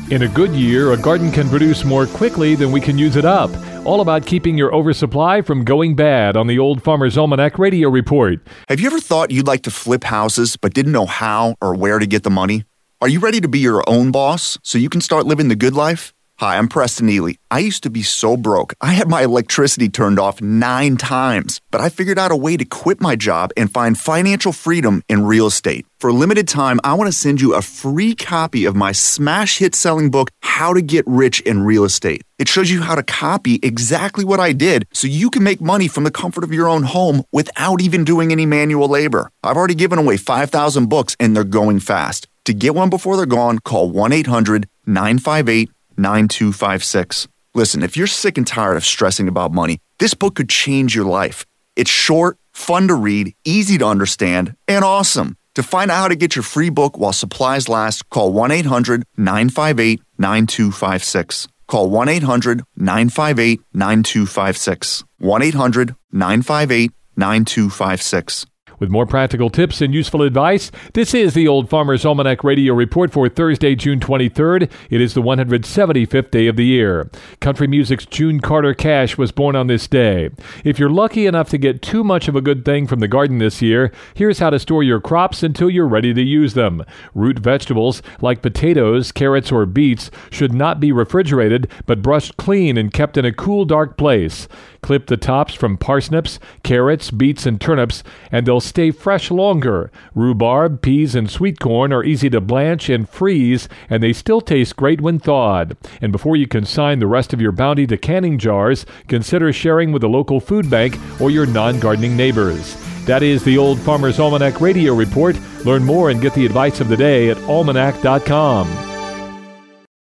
In a good year, a garden can produce more quickly than we can use it up. All about keeping your oversupply from going bad on the Old Farmer's Almanac Radio Report. Have you ever thought you'd like to flip houses but didn't know how or where to get the money? Are you ready to be your own boss so you can start living the good life? Hi, I'm Preston Ely. I used to be so broke. I had my electricity turned off 9 times, but I figured out a way to quit my job and find financial freedom in real estate. For a limited time, I want to send you a free copy of my smash hit selling book, How to Get Rich in Real Estate. It shows you how to copy exactly what I did so you can make money from the comfort of your own home without even doing any manual labor. I've already given away 5,000 books and they're going fast. To get one before they're gone, call 1-800-958-9256. Listen, if you're sick and tired of stressing about money, this book could change your life. It's short, fun to read, easy to understand, and awesome. To find out how to get your free book while supplies last, call 1-800-958-9256. Call 1-800-958-9256. 1-800-958-9256. With more practical tips and useful advice, this is the Old Farmer's Almanac Radio Report for Thursday, June 23rd. It is the 175th day of the year. Country music's June Carter Cash was born on this day. If you're lucky enough to get too much of a good thing from the garden this year, here's how to store your crops until you're ready to use them. Root vegetables like potatoes, carrots, or beets should not be refrigerated, but brushed clean and kept in a cool, dark place. Clip the tops from parsnips, carrots, beets, and turnips, and they'll stay fresh longer. Rhubarb, peas, and sweet corn are easy to blanch and freeze, and they still taste great when thawed. And before you consign the rest of your bounty to canning jars, consider sharing with a local food bank or your non-gardening neighbors. That is the Old Farmer's Almanac Radio Report. Learn more and get the advice of the day at almanac.com.